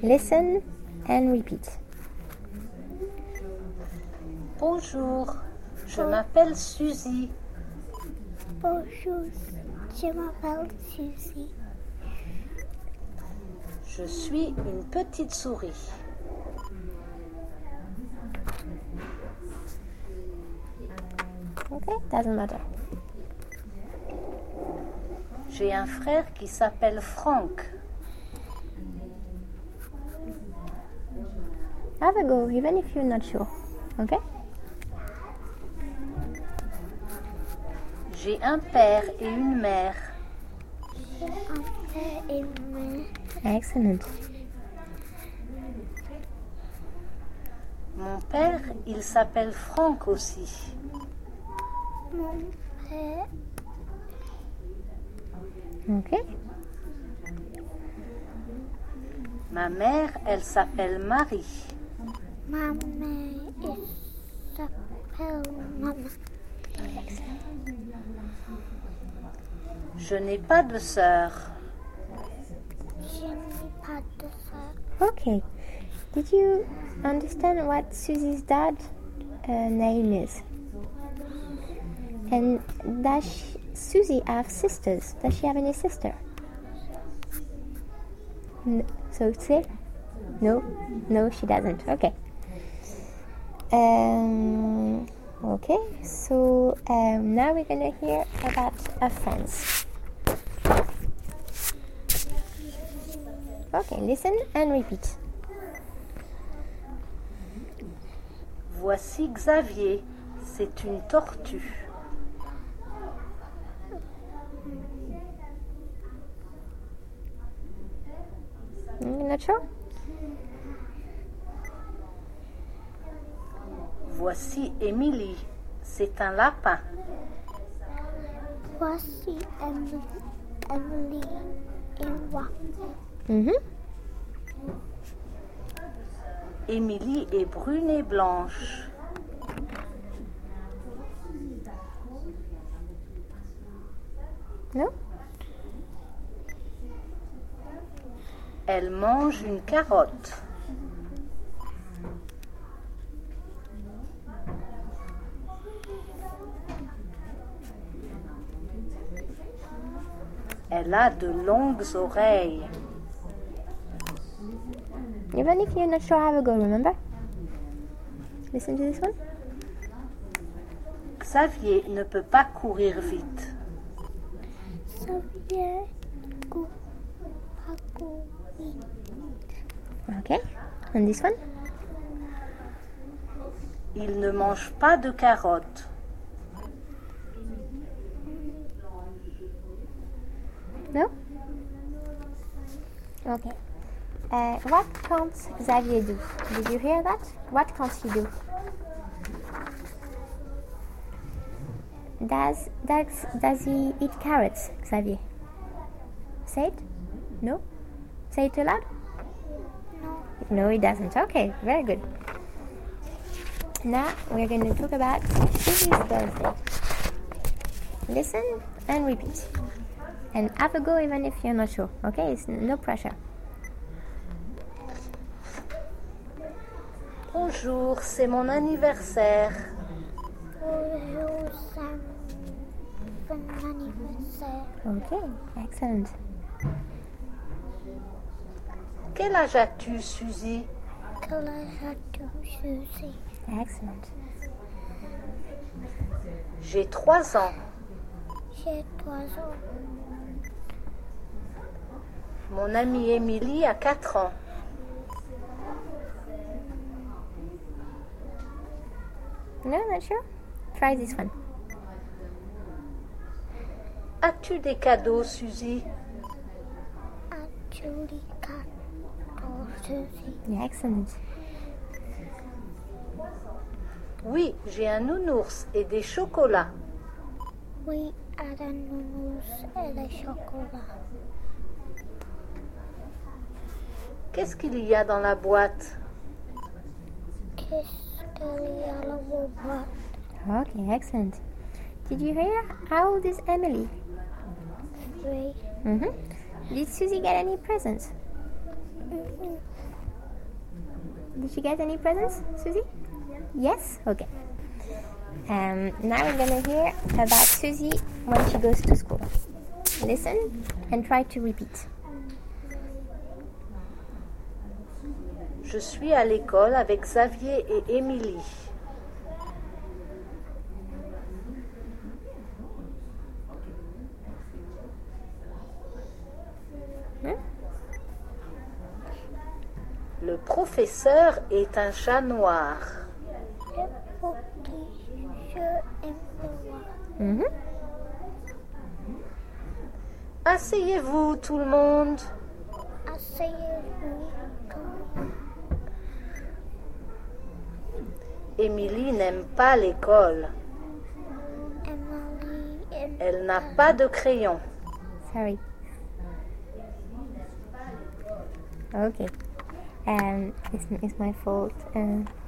Listen and repeat. Bonjour, je m'appelle Suzy. Bonjour, je m'appelle Suzy. Je suis une petite souris. Okay, doesn't matter. J'ai un frère qui s'appelle Franck. Have a go, even if you're not sure. Okay? J'ai un père et une mère. J'ai un père et une mère. Excellent. Mon père, il s'appelle Franck aussi. Mon père, Okay. Ma mère, elle s'appelle Marie. ma mère s'appelle Maman. Je n'ai pas de sœur. Je n'ai pas de sœur. Okay. Did you understand what Susie's dad name is? And does Susie have sisters? Does she have any sister? So say no, she doesn't. Okay. Okay. So now we're gonna hear about her friends. Okay. Listen and repeat. Voici Xavier, c'est une tortue. You're not sure? Voici Émilie, c'est un lapin. Voici Emily et moi. Mm-hmm. Émilie est brune et blanche. No? Elle mange une carotte. Elle a de longues oreilles. Even if you're not sure, have a go, remember? Listen to this one. Xavier ne peut pas courir vite. Xavier coupe. Okay. And this one? Il ne mange pas de carottes. No? Okay. What can't Xavier do? Did you hear that? What can't he do? Does he eat carrots, Xavier? Say it? No? Say it aloud? No, he doesn't. Okay, very good. Now we're going to talk about Susie's birthday. Listen and repeat. And have a go even if you're not sure. Okay, it's no pressure. Bonjour, c'est mon anniversaire. Bonjour, c'est mon anniversaire. Okay, excellent. Quel âge as-tu, Suzy? Quel âge as-tu, Suzy? Excellent. J'ai 3 ans. J'ai 3 ans. Mon amie Émilie a 4 ans. No, not sure? Try this one. As-tu des cadeaux, Suzy? As-tu des cadeaux, Suzy? Yeah, excellent. Oui, j'ai un nounours et des chocolats. Oui, à la nounours et le chocolat. Qu'est-ce qu'il y a dans la boîte? Qu'est-ce qu'il y a dans la boîte? Okay, excellent. Did you hear? How old is Emily? 3. Mm-hmm. Did Susie get any presents? Did she get any presents, Susie? Yes? Okay. Now we're going to hear about Susie when she goes to school. Listen and try to repeat. Je suis à l'école avec Xavier et Émilie. Le professeur est un chat noir. Le professeur est noir. Mhm. Asseyez-vous tout le monde. Asseyez-vous tout le monde. Émilie n'aime pas l'école. Emily Elle n'a pas de crayon. Sorry. Okay. It's my fault.